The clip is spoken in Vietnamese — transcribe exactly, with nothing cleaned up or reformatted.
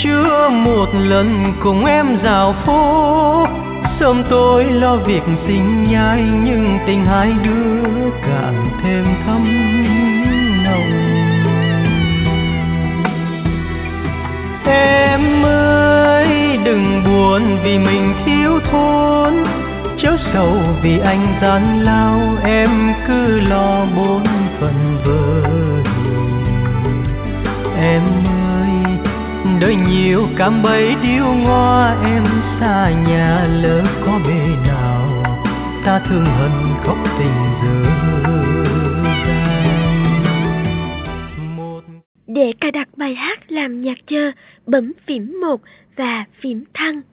chưa một lần cùng em dạo phố. Sớm tối lo việc sinh nhai nhưng tình hai đứa càng thêm thâm nồng. Em ơi đừng buồn vì mình thiếu thốn, chớ sầu vì anh gian lao, em cứ lo bốn phần vợ hiền. Em ơi đời nhiều cạm bẫy điêu ngoa, em xa nhà lỡ có bề nào ta thương hận khóc tình dở dang. Để cài đặt bài hát làm nhạc chờ, bấm phím một và phím thăng.